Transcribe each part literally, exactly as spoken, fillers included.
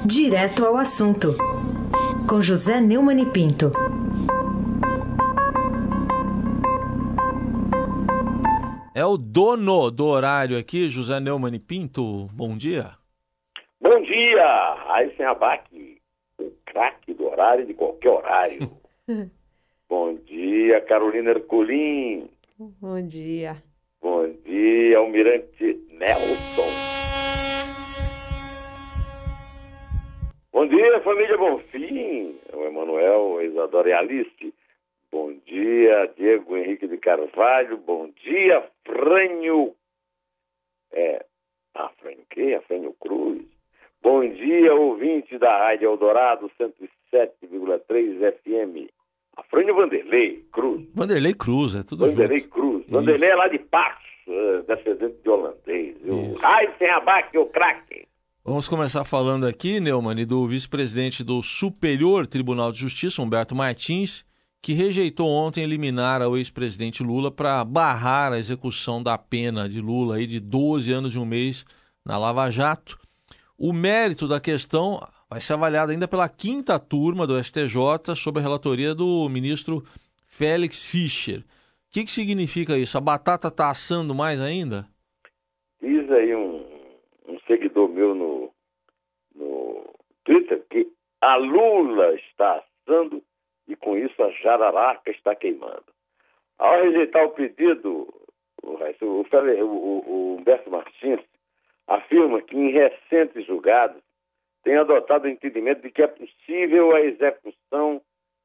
Direto ao assunto, com José Neumann e Pinto. É o dono do horário aqui, José Neumann e Pinto. Bom dia. Bom dia, Raíssen Abac, o craque do horário de qualquer horário. Bom dia, Carolina Ercolim. Bom dia. Bom dia, Almirante Nelson. Bom dia, família Bonfim. O Emanuel, a Isadora e a Alice. Bom dia, Diego Henrique de Carvalho. Bom dia, Frânio. É, a Frânio quê? A Frânio Cruz. Bom dia, ouvinte da Rádio Eldorado cento e sete vírgula três F M. A Frânio Vanderlei Cruz. Vanderlei Cruz, é tudo Vanderlei junto. Cruz. Vanderlei é lá de Passo, descendente de holandês. O Raíssen Abac, o craque. Vamos começar falando aqui, Neumann, do vice-presidente do Superior Tribunal de Justiça, Humberto Martins, que rejeitou ontem eliminar o ex-presidente Lula para barrar a execução da pena de Lula aí de doze anos e um mês na Lava Jato. O mérito da questão vai ser avaliado ainda pela quinta turma do S T J sob a relatoria do ministro Félix Fischer. O que, que significa isso? A batata está assando mais ainda? Diz aí um, um seguidor meu no, no Twitter que a Lula está assando e com isso a jararaca está queimando. Ao rejeitar o pedido, o, o, o, o Humberto Martins afirma que em recentes julgados tem adotado o entendimento de que é possível a execução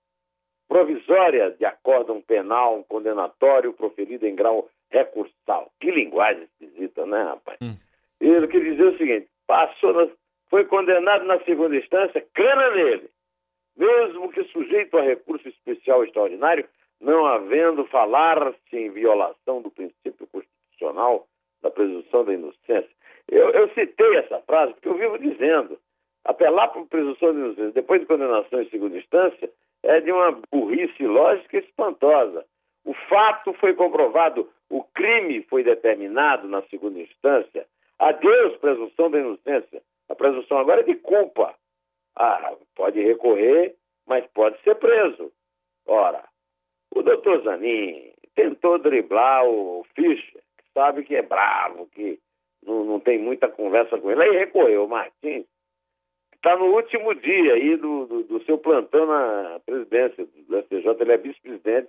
provisória de acórdão penal condenatório proferido em grau recursal. Que linguagem esquisita, né, rapaz? Hum. Ele quer dizer o seguinte: passou na, foi condenado na segunda instância, cana nele, mesmo que sujeito a recurso especial extraordinário, não havendo falar-se em violação do princípio constitucional da presunção da inocência. Eu, eu citei essa frase porque eu vivo dizendo, apelar para a presunção da inocência depois de condenação em segunda instância é de uma burrice lógica espantosa. O fato foi comprovado, o crime foi determinado na segunda instância. Adeus, presunção da inocência. A presunção agora é de culpa. Ah, pode recorrer, mas pode ser preso. Ora, o doutor Zanin tentou driblar o Fischer, que sabe que é bravo, que não, não tem muita conversa com ele. Aí recorreu. O Martins está no último dia aí do, do, do seu plantão na presidência do S T J. Ele é vice-presidente,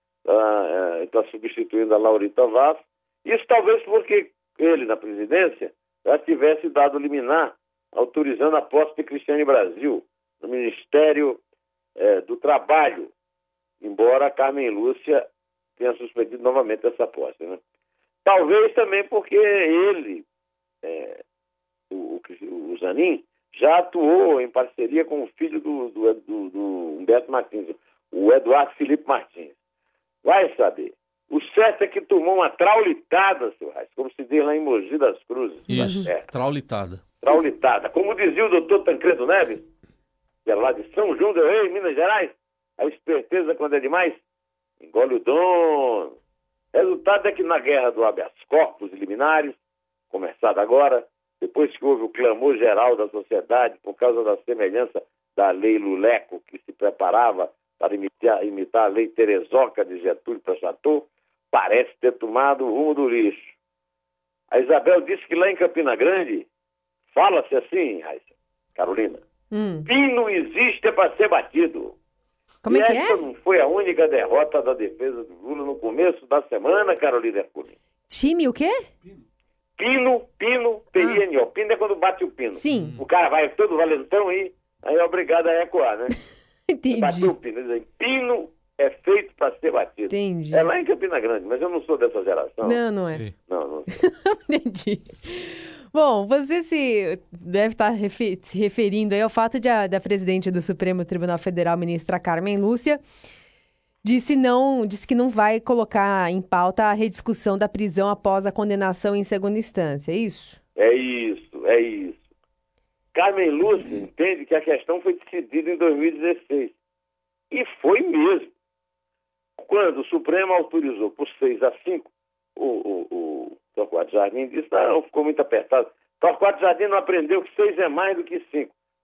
está tá substituindo a Laurita Vaz. Isso talvez porque ele, na presidência, já tivesse dado liminar autorizando a posse de Cristiane Brasil no Ministério eh, do Trabalho, embora a Carmen Lúcia tenha suspendido novamente essa posse, né? Talvez também porque ele, eh, o, o, o Zanin, já atuou em parceria com o filho do, do, do, do Humberto Martins, o Eduardo Felipe Martins. Vai saber. O certo é que tomou uma traulitada, seu Reis, como se diz lá em Mogi das Cruzes. Isso, tá? traulitada. Traulitada. Como dizia o doutor Tancredo Neves, que era lá de São João del Rei, Minas Gerais, a esperteza, quando é demais, engole o dono. Resultado é que na guerra do habeas corpus e liminares, começada agora, depois que houve o clamor geral da sociedade por causa da semelhança da lei Luleco, que se preparava para imitar, imitar a lei Terezoca de Getúlio para Chateau, parece ter tomado o rumo do lixo. A Isabel disse que lá em Campina Grande, fala-se assim, Raíssa, Carolina, hum. Pino existe para ser batido. Como e é que essa é? não foi a única derrota da defesa do Lula no começo da semana, Carolina Herculin. Time o quê? Pino, pino, P I N O. Ah. Pino é quando bate o pino. Sim. O cara vai todo valentão e aí é obrigado a recuar, né? Entendi. Bateu o pino. Dizem, pino é feito para ser batido. Entendi. É lá em Campina Grande, mas eu não sou dessa geração. Não, não é. Sim. Não, não sou. Entendi. Bom, você se deve estar refer- se referindo aí ao fato de a, da presidente do Supremo Tribunal Federal, ministra Carmen Lúcia, disse, não, disse que não vai colocar em pauta a rediscussão da prisão após a condenação em segunda instância, é isso? É isso, é isso. Carmen Lúcia entende que a questão foi decidida em dois mil e dezesseis. E foi mesmo. Quando o Supremo autorizou por seis a cinco, o, o, o Torquato Jardim disse, não, ficou muito apertado. Torquato Jardim não aprendeu que seis é mais do que cinco.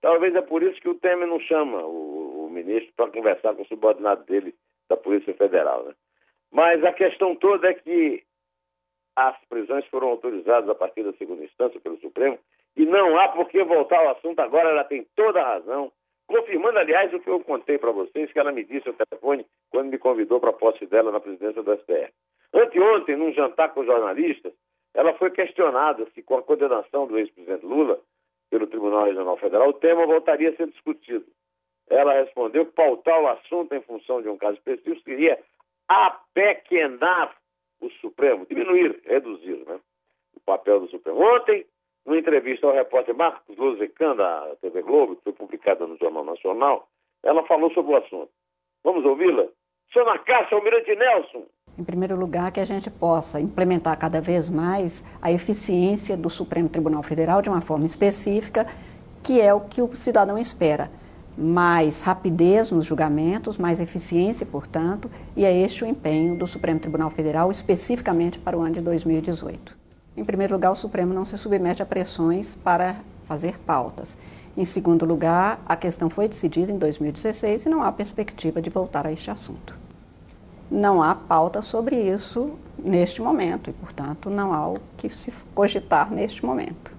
Talvez é por isso que o Temer não chama o, o ministro para conversar com o subordinado dele da Polícia Federal, né? Mas a questão toda é que as prisões foram autorizadas a partir da segunda instância pelo Supremo e não há por que voltar ao assunto agora, ela tem toda a razão, confirmando, aliás, o que eu contei para vocês, que ela me disse ao telefone quando me convidou para a posse dela na presidência do S T F. Anteontem, num jantar com jornalistas, ela foi questionada se com a condenação do ex-presidente Lula pelo Tribunal Regional Federal, o tema voltaria a ser discutido. Ela respondeu que pautar o assunto em função de um caso específico seria apequenar o Supremo, diminuir, reduzir, né, o papel do Supremo. Ontem, numa entrevista ao repórter Marcos Luzecan, da T V Globo, que foi publicada no Jornal Nacional, ela falou sobre o assunto. Vamos ouvi-la? Senhor Cássio Almirante Nelson. Em primeiro lugar, que a gente possa implementar cada vez mais a eficiência do Supremo Tribunal Federal de uma forma específica, que é o que o cidadão espera. Mais rapidez nos julgamentos, mais eficiência, portanto, e é este o empenho do Supremo Tribunal Federal, especificamente para o ano de dois mil e dezoito. Em primeiro lugar, o Supremo não se submete a pressões para fazer pautas. Em segundo lugar, a questão foi decidida em dois mil e dezesseis e não há perspectiva de voltar a este assunto. Não há pauta sobre isso neste momento e, portanto, não há o que se cogitar neste momento.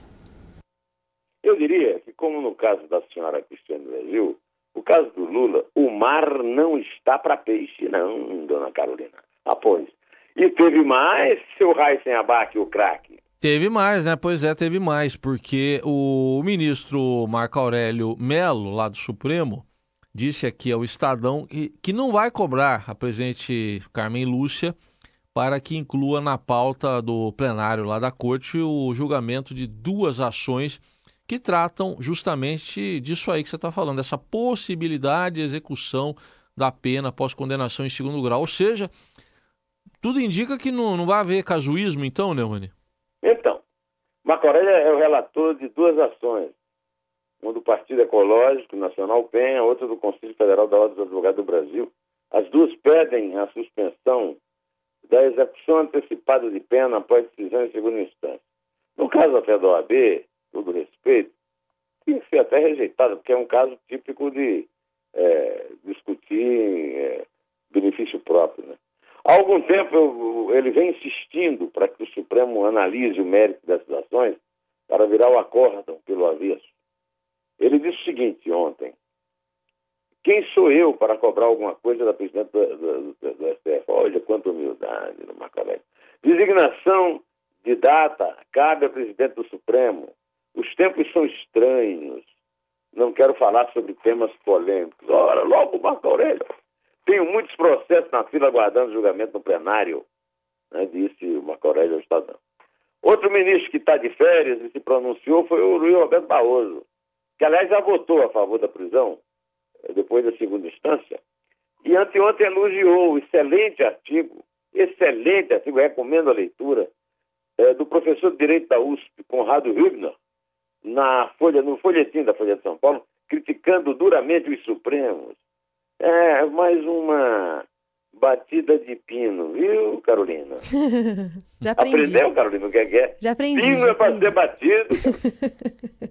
Eu diria que, como no caso da senhora Cristiane Brasil, o caso do Lula, o mar não está para peixe, não, dona Carolina. Ah, pois. E teve mais, seu Raíssen Abac, o craque? Teve mais, né? Pois é, teve mais, porque o ministro Marco Aurélio Mello, lá do Supremo, disse aqui ao Estadão que, que não vai cobrar a presidente Carmen Lúcia para que inclua na pauta do plenário lá da Corte o julgamento de duas ações que tratam justamente disso aí que você está falando, dessa possibilidade de execução da pena após condenação em segundo grau. Ou seja, tudo indica que não, não vai haver casuísmo então, Neumann? Então, Marco Aurélio é o relator de duas ações. Uma do Partido Ecológico Nacional Penha, outra do Conselho Federal da Ordem dos Advogados do Brasil. As duas pedem a suspensão da execução antecipada de pena após decisão em segunda instância. No caso até da O A B, todo respeito, tinha que ser até rejeitado, porque é um caso típico de é, discutir é, benefício próprio, né? Há algum tempo eu, ele vem insistindo para que o Supremo analise o mérito dessas ações para virar o acórdão pelo avesso. Ele disse o seguinte ontem: quem sou eu para cobrar alguma coisa da presidente do, do, do, do S T F? Olha quanta humildade no Marco Aurélio. Designação de data cabe ao presidente do Supremo. Os tempos são estranhos. Não quero falar sobre temas polêmicos. Ora, logo, Marco Aurélio. Tenho muitos processos na fila aguardando julgamento no plenário, né, disse o Marco Aurélio ao Estadão. Outro ministro que está de férias e se pronunciou foi o Luiz Roberto Barroso, que, aliás, já votou a favor da prisão, depois da segunda instância, e anteontem elogiou o excelente artigo, excelente artigo, recomendo a leitura, é, do professor de Direito da U S P, Conrado Hübner, na Folha, no folhetim da Folha de São Paulo, criticando duramente os Supremos. É mais uma batida de pino, viu, Carolina? Já aprendi. Aprendeu, Carolina, o que é que é? Já aprendi. Pino já é para aprendi. ser batido.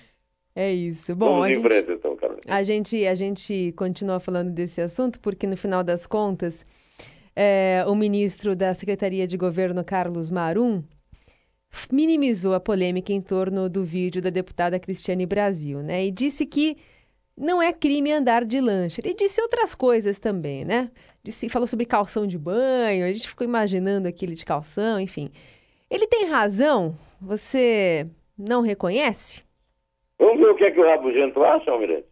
É isso. Bom, Vamos a em gente, frente, então, Carolina. a gente, a gente continua falando desse assunto porque, no final das contas, é, o ministro da Secretaria de Governo, Carlos Marum, minimizou a polêmica em torno do vídeo da deputada Cristiane Brasil, né? E disse que não é crime andar de lancha. Ele disse outras coisas também, né? Disse, falou sobre calção de banho, a gente ficou imaginando aquele de calção, enfim. Ele tem razão? Você não reconhece? Vamos ver o que é que o Rabugento acha, Almirante?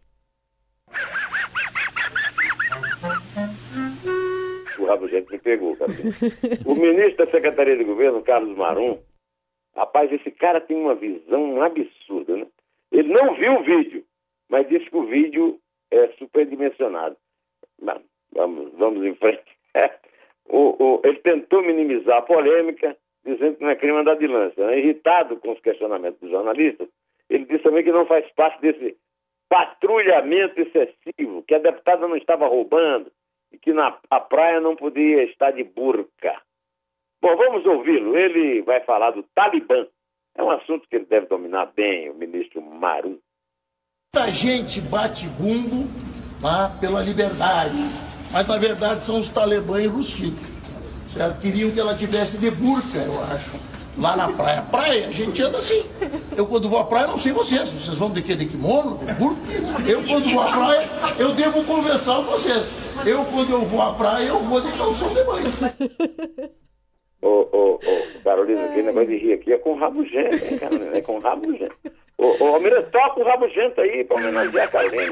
O Rabugento me pegou, cara. O ministro da Secretaria de Governo, Carlos Marum, rapaz, esse cara tem uma visão absurda, né? Ele não viu o vídeo, mas disse que o vídeo é superdimensionado. Mas, vamos, vamos em frente. o, o, ele tentou minimizar a polêmica, dizendo que não é crime andar de lança, né? Irritado com os questionamentos dos jornalistas, ele disse também que não faz parte desse patrulhamento excessivo, que a deputada não estava roubando e que na a praia não podia estar de burca. Bom, vamos ouvi-lo. Ele vai falar do Talibã. É um assunto que ele deve dominar bem, o ministro Marum. Muita gente bate bumbo lá pela liberdade, mas na verdade são os talibãs enrustidos. Certo? Queriam que ela tivesse de burca, eu acho, lá na praia. Praia, a gente anda assim. Eu quando vou à praia, não sei vocês. Vocês vão de quê? De kimono? De burca? Eu quando vou à praia, eu devo conversar com vocês. Eu quando eu vou à praia, eu vou de calção de banho. Ô, ô, ô, Carolina, aquele negócio de rir aqui é com rabugento, hein, Carolina? É com rabugento. Ô, ô, Almira, toca o rabugento aí pra homenagear a Carolina.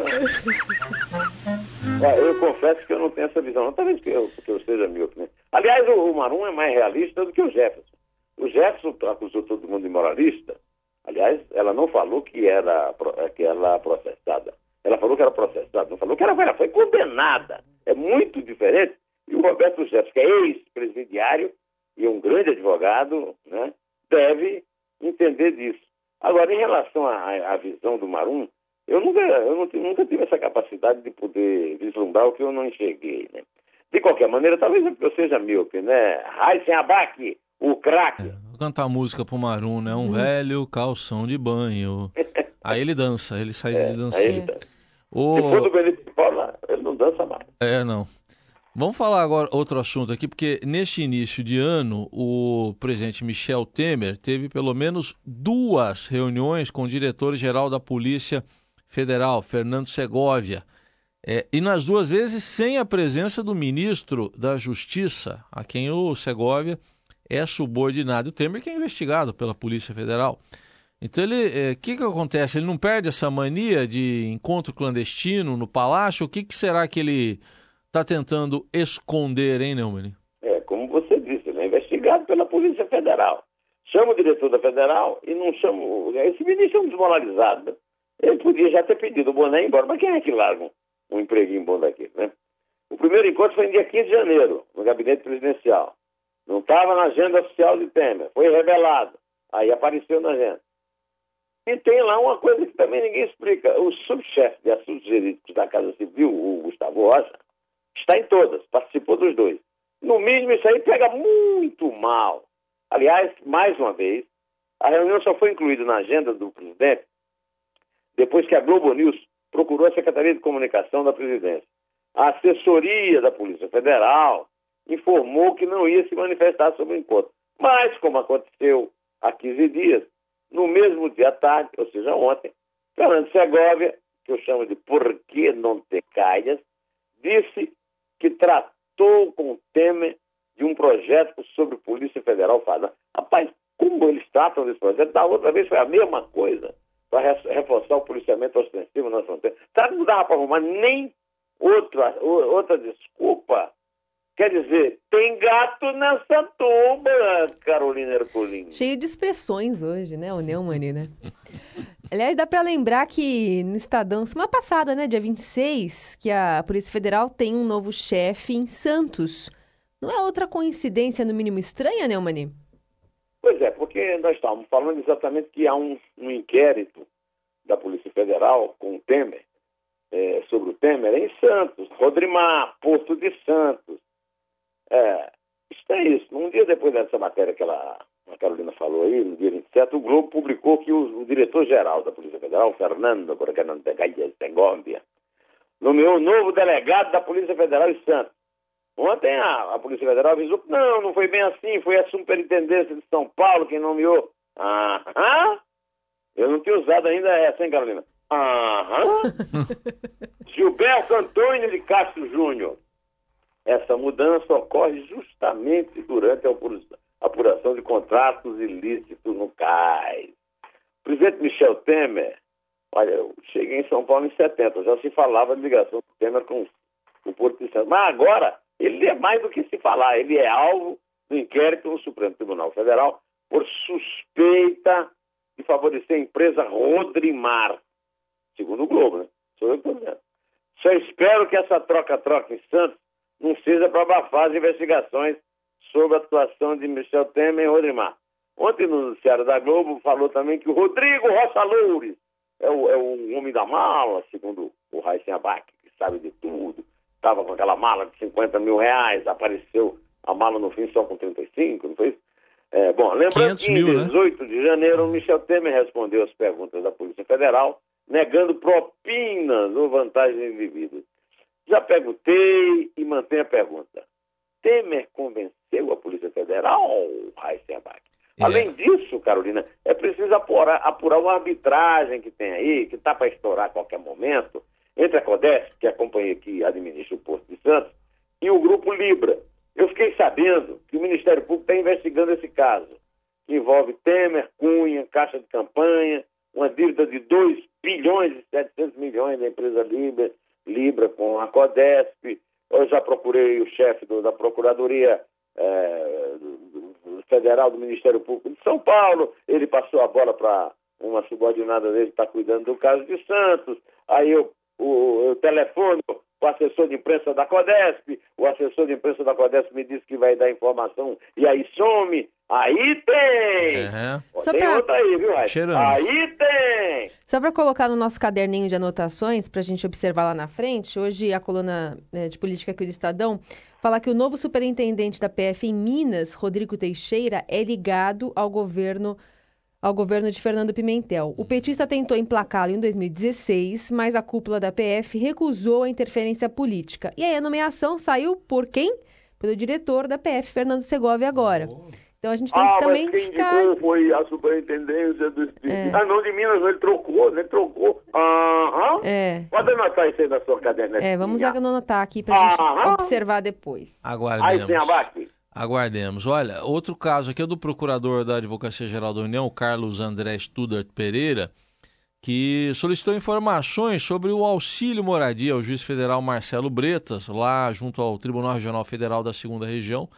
É, eu confesso que eu não tenho essa visão, não. Talvez que eu, que eu seja míope, né? Aliás, o, o Marum é mais realista do que o Jefferson. O Jefferson acusou todo mundo de moralista. Aliás, ela não falou que era, que ela processada. Ela falou que era processada, não falou que era, ela foi condenada. É muito diferente. E o Roberto Jefferson, que é ex-presidiário e um grande advogado, né, deve entender disso. Agora, em relação à, à visão do Marum, eu nunca, eu não, nunca tive essa capacidade de poder vislumbrar o que eu não enxerguei, né? De qualquer maneira, talvez eu seja míope, né? Raíssen Abac, o craque. É, vou cantar a música pro Marum, né? Um hum. velho calção de banho. Aí ele dança, ele sai é, de dançar. Ele o... Depois do Benito de Paula, ele não dança mais. É, não. Vamos falar agora outro assunto aqui, porque neste início de ano, o presidente Michel Temer teve pelo menos duas reuniões com o diretor-geral da Polícia Federal, Fernando Segovia. É, e nas duas vezes sem a presença do ministro da Justiça, a quem o Segovia é subordinado. O Temer que é investigado pela Polícia Federal. Então, o é, que, que acontece? Ele não perde essa mania de encontro clandestino no palácio? O que, que será que ele está tentando esconder, hein, Neumann? É, como você disse, ele é investigado pela Polícia Federal. Chama o diretor da Federal e não chama... Esse ministro é um desmoralizado, né? Ele podia já ter pedido o boné embora, mas quem é que larga um, um empreguinho bom daquele, né? O primeiro encontro foi em dia quinze de janeiro, no gabinete presidencial. Não estava na agenda oficial de Temer, foi revelado. Aí apareceu na agenda. E tem lá uma coisa que também ninguém explica. O subchefe de assuntos jurídicos da Casa Civil, o Gustavo Rocha, está em todas, participou dos dois. No mínimo, isso aí pega muito mal. Aliás, mais uma vez, a reunião só foi incluída na agenda do presidente depois que a Globo News procurou a Secretaria de Comunicação da Presidência. A assessoria da Polícia Federal informou que não ia se manifestar sobre o encontro. Mas, como aconteceu há quinze dias, no mesmo dia à tarde, ou seja, ontem, Fernando Segovia, que eu chamo de por que não te calhas, disse que tratou com o Temer de um projeto sobre Polícia Federal. Fala, rapaz, como eles tratam desse projeto? Da outra vez foi a mesma coisa, para reforçar o policiamento ostensivo na fronteira. Sabe que não dava para arrumar nem outra, outra desculpa? Quer dizer, tem gato nessa tuba, Carolina Ercolim. Cheio de expressões hoje, né, o Neumann, né? Aliás, dá para lembrar que no Estadão, semana passada, né, dia vinte e seis, que a Polícia Federal tem um novo chefe em Santos. Não é outra coincidência, no mínimo, estranha, Neumann? Pois é, porque nós estávamos falando exatamente que há um, um inquérito da Polícia Federal com o Temer, é, sobre o Temer, em Santos, Rodrimar, Porto de Santos. É, isso é isso. Um dia depois dessa matéria que ela, a Carolina falou aí, no dia vinte e sete, o Globo publicou que o, o diretor-geral da Polícia Federal, Fernando Segovia, nomeou o novo delegado da Polícia Federal em Santos. Ontem a, a Polícia Federal avisou que não, não foi bem assim, foi a Superintendência de São Paulo quem nomeou. Aham. Eu não tinha usado ainda essa, hein, Carolina? Aham. Gilberto Antônio de Castro Júnior. Essa mudança ocorre justamente durante a apuração de contratos ilícitos no cais. O presidente Michel Temer, olha, eu cheguei em São Paulo em setenta, já se falava de ligação do Temer com o Porto de Santos. Mas agora, ele é mais do que se falar, ele é alvo do inquérito no Supremo Tribunal Federal por suspeita de favorecer a empresa Rodrimar, segundo o Globo, né? Sou eu que estou dizendo. Só espero que essa troca-troca em Santos não seja para abafar as investigações sobre a atuação de Michel Temer e Rodrimar. Ontem no noticiário da Globo falou também que o Rodrigo Rocha Loures é o, é o homem da mala, segundo o Raíssen Abac, que sabe de tudo. Estava com aquela mala de cinquenta mil reais, apareceu a mala no fim só com trinta e cinco, não foi isso? É, bom, lembrando que em dezoito de janeiro, Michel Temer respondeu às perguntas da Polícia Federal negando propinas ou vantagens indevidas. Já perguntei e mantenho a pergunta. Temer convenceu a Polícia Federal, Raíssa Abac? É. Além disso, Carolina, é preciso apurar, apurar uma arbitragem que tem aí, que está para estourar a qualquer momento, entre a CODESP, que é a companhia que administra o Porto de Santos, e o Grupo Libra. Eu fiquei sabendo que o Ministério Público está investigando esse caso, que envolve Temer, Cunha, Caixa de Campanha, uma dívida de dois bilhões e setecentos milhões da empresa Libra, Libra com a CODESP. Eu já procurei o chefe do, da Procuradoria é, do Federal do Ministério Público de São Paulo, ele passou a bola para uma subordinada dele que está cuidando do caso de Santos. Aí eu, o, eu telefono o assessor de imprensa da CODESP, o assessor de imprensa da CODESP me disse que vai dar informação e aí some. Aí tem! Uhum. Ó, Só tem pra... outra aí, viu, Raíssa? Aí tem! Só para colocar no nosso caderninho de anotações, para a gente observar lá na frente, hoje a coluna é, de política aqui do Estadão fala que o novo superintendente da P F em Minas, Rodrigo Teixeira, é ligado ao governo ao governo de Fernando Pimentel. O petista tentou emplacá-lo em dois mil e dezesseis, mas a cúpula da P F recusou a interferência política. E aí a nomeação saiu por quem? Pelo diretor da P F, Fernando Segovia, agora. Então a gente tem ah, que também mas quem ficar... indicou foi a superintendência do Espírito. É. Ah, não, de Minas, ele trocou, ele trocou. Aham. É. Pode anotar isso aí na sua caderneta. É, vamos anotar aqui pra gente Aham. observar depois. Aguardemos. Aí tem Abac. Aguardemos. Olha, outro caso aqui é do procurador da Advocacia Geral da União, Carlos André Studart Pereira, que solicitou informações sobre o auxílio moradia ao juiz federal Marcelo Bretas, lá junto ao Tribunal Regional Federal da segunda Região.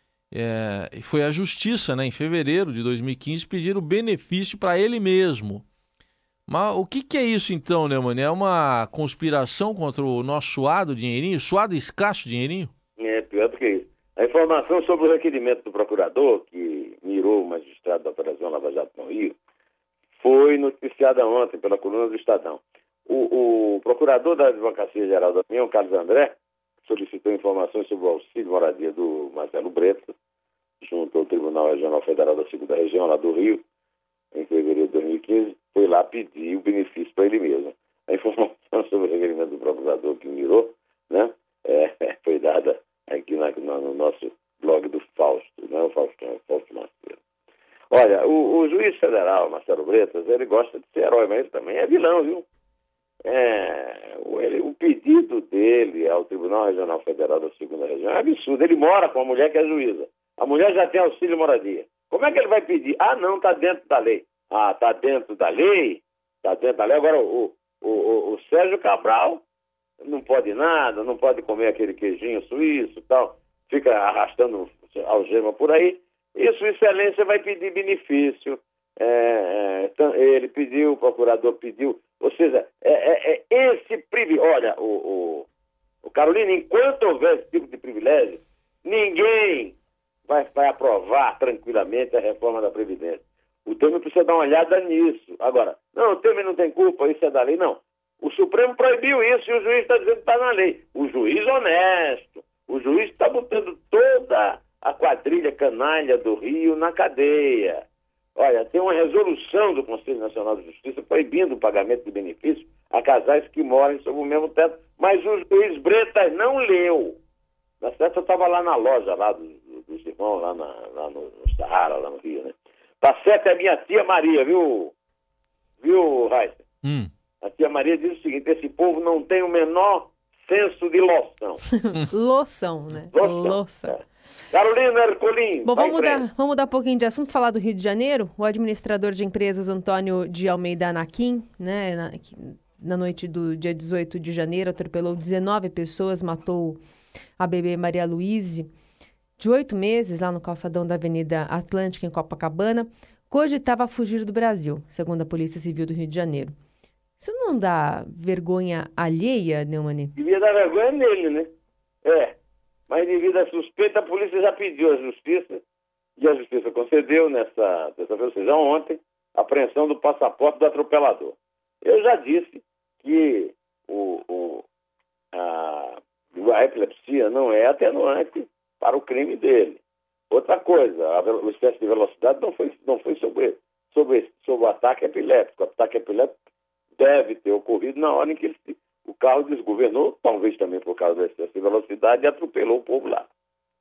É, e foi a Justiça, né, em fevereiro de dois mil e quinze, pedir o benefício para ele mesmo. Mas o que, que é isso então, Neumann? É uma conspiração contra o nosso suado dinheirinho, suado escasso dinheirinho? É, pior do que isso. A informação sobre o requerimento do procurador, que mirou o magistrado da Operação Lava Jato no Rio, foi noticiada ontem pela coluna do Estadão. O, o procurador da Advocacia Geral da União, Carlos André, solicitou informações sobre o auxílio moradia do Marcelo Bretas, junto ao Tribunal Regional Federal da segunda Região, lá do Rio, em fevereiro de dois mil e quinze, foi lá pedir o benefício para ele mesmo. A informação sobre o requerimento do procurador que mirou, né, é, foi dada aqui na, no nosso blog do Fausto, não é o Fausto, é o Fausto Marcelo. Olha, o, o juiz federal, Marcelo Bretas, ele gosta de ser herói, mas ele também é vilão, viu? É, o, ele, o pedido dele ao Tribunal Regional Federal da segunda Região é absurdo. Ele mora com a mulher que é juíza. A mulher já tem auxílio moradia. Como é que ele vai pedir? Ah, não, está dentro da lei. Ah, está dentro da lei? Está dentro da lei. Agora, o, o, o, o Sérgio Cabral não pode nada, não pode comer aquele queijinho suíço e tal, fica arrastando algema por aí. E Sua Excelência vai pedir benefício. É, é, ele pediu, o procurador pediu. Ou seja, é, é, é esse privilégio. Olha, o, o, o Carolina, enquanto houver esse tipo de privilégio, ninguém vai, vai aprovar tranquilamente a reforma da Previdência. O Temer precisa dar uma olhada nisso. Agora, não, o Temer não tem culpa, isso é da lei. Não. O Supremo proibiu isso e o juiz está dizendo que está na lei. O juiz honesto. O juiz está botando toda a quadrilha canalha do Rio na cadeia. Olha, tem uma resolução do Conselho Nacional de Justiça proibindo o pagamento de benefícios a casais que moram sob o mesmo teto, mas o juiz Bretas não leu. Na certa, eu estava lá na loja lá dos do, do irmãos, lá, na, lá no, no Saara, lá no Rio, né? Tá certo, é a minha tia Maria, viu, viu, Raíssa? Hum. A tia Maria diz o seguinte: esse povo não tem o menor senso de loção. Loção, né? Loção. Loção. É. Carolina Ercolim. Bom, vamos mudar, vamos mudar um pouquinho de assunto, falar do Rio de Janeiro. O administrador de empresas Antônio de Almeida Anaquim, né, na, na noite do dia dezoito de janeiro, atropelou dezenove pessoas, matou a bebê Maria Luíse, de oito meses, lá no calçadão da Avenida Atlântica, em Copacabana, cogitava fugir do Brasil, segundo a Polícia Civil do Rio de Janeiro. Isso não dá vergonha alheia, Neumann? Devia dar vergonha nele, né? É. Mas devido à suspeita, a polícia já pediu à justiça, e a justiça concedeu nessa terça-feira, ou seja, ontem, a apreensão do passaporte do atropelador. Eu já disse que o, o, a, a epilepsia não é atenuante para o crime dele. Outra coisa, a, o excesso de velocidade não foi, não foi sobre, sobre, sobre o ataque epiléptico. O ataque epiléptico deve ter ocorrido na hora em que ele, o carro desgovernou, talvez também por causa da excesso de velocidade, e atropelou o povo lá.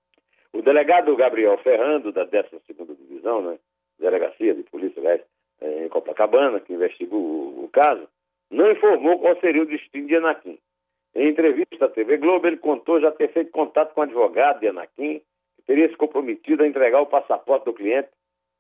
O delegado Gabriel Ferrando, da décima segunda Divisão, né, Delegacia de Polícia aliás, em Copacabana, que investigou o, o caso, não informou qual seria o destino de Anaquim. Em entrevista à T V Globo, ele contou já ter feito contato com o advogado de Anaquim, que teria se comprometido a entregar o passaporte do cliente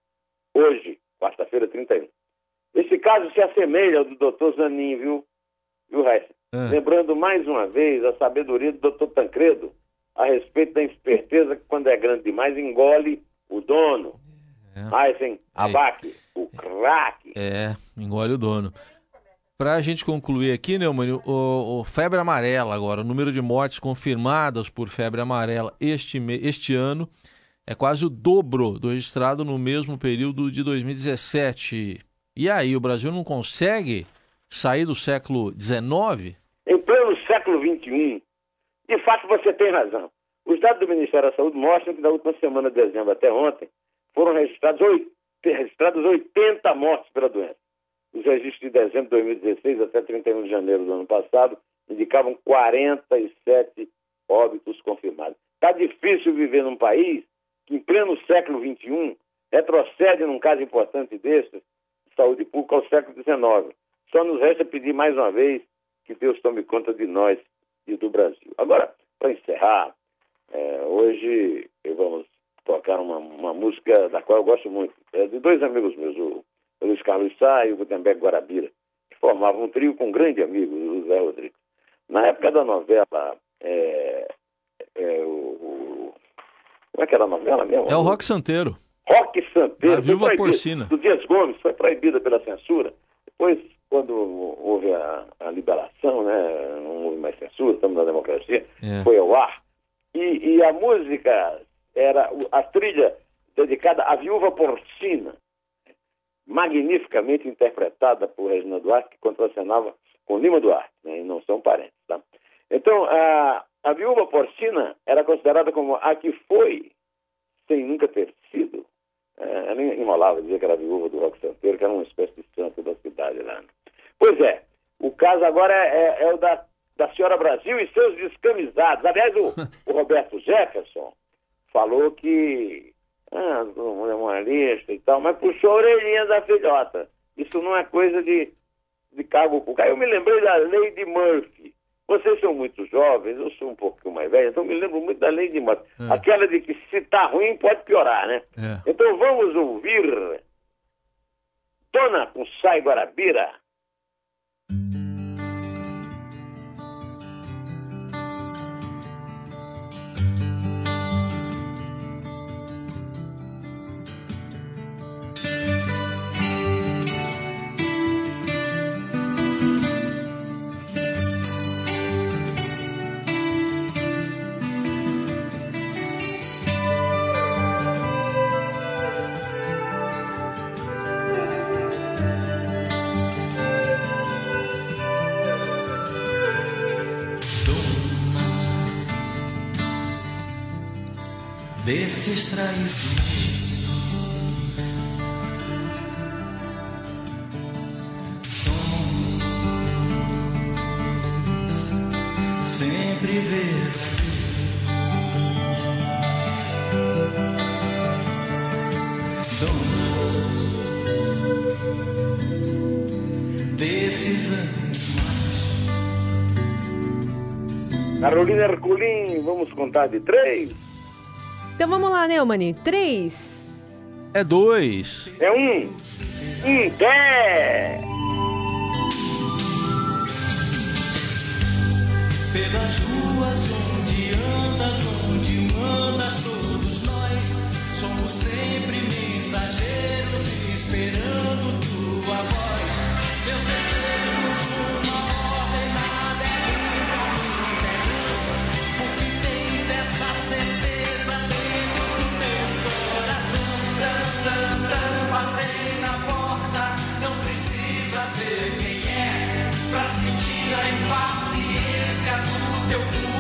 hoje, quarta-feira, trinta e um. Esse caso se assemelha ao do doutor Zanin, viu, viu Raíssa? É. Lembrando mais uma vez a sabedoria do doutor Tancredo a respeito da esperteza que, quando é grande demais, engole o dono. É. Aysen Abac, o craque. É, engole o dono. Para a gente concluir aqui, Neumann, o, o febre amarela agora, o número de mortes confirmadas por febre amarela este, este ano é quase o dobro do registrado no mesmo período de dois mil e dezessete. E aí, o Brasil não consegue sair do século dezenove? Em pleno século vinte e um, de fato você tem razão. Os dados do Ministério da Saúde mostram que na última semana de dezembro até ontem foram registrados, oito, registrados oitenta mortes pela doença. Os registros de dezembro de dois mil e dezesseis até trinta e um de janeiro do ano passado indicavam quarenta e sete óbitos confirmados. Está difícil viver num país que, em pleno século vinte e um, retrocede num caso importante desse, de saúde pública, ao século dezenove. Só nos resta pedir mais uma vez que Deus tome conta de nós e do Brasil. Agora, para encerrar, é, hoje vamos tocar uma, uma música da qual eu gosto muito. É de dois amigos meus, o Luiz Carlos Sá e o Gutenberg Guarabira, que formavam um trio com um grande amigo, o Zé Rodrigues. Na época da novela, é, é, o, o, como é que era a novela mesmo? É o Roque Santeiro. Roque Santeiro. A Viúva Porcina. Do Dias Gomes, foi proibida pela censura. Depois, quando houve a, a liberação, né, não houve mais censura, estamos na democracia, é. foi ao ar. E, e a música era a trilha dedicada à Viúva Porcina, magnificamente interpretada por Regina Duarte, que contracenava com Lima Duarte, né, e não são parentes. Tá? Então, a, a Viúva Porcina era considerada como a que foi, sem nunca ter sido. É, ela enrolava, dizia que era a viúva do Roque Santeiro, que era uma espécie de santo da cidade lá. Pois é, o caso agora é, é, é o da, da Senhora Brasil e seus descamisados. Aliás, o, o Roberto Jefferson falou que ah, é uma lista e tal, mas puxou a orelhinha da filhota. Isso não é coisa de, de cargo público. Aí eu me lembrei da lei de Murphy. Vocês são muito jovens, eu sou um pouquinho mais velho, então me lembro muito da lei de Murphy. É. Aquela de que se tá ruim pode piorar, né? É. Então vamos ouvir Dona com Sai Guarabira. Desses traições somos sempre verdadeiros. Desses animais. Carolina Herculin, vamos contar de três? Então vamos lá, Neumann. Três. É dois. É um. Um pé. Pelas ruas onde andas, onde mandas, todos nós somos sempre mensageiros esperando tua voz. Meus desejos, uma ordem, nada é lindo, muito é grande, porque tens essa certeza. Pra sentir a impaciência do teu corpo.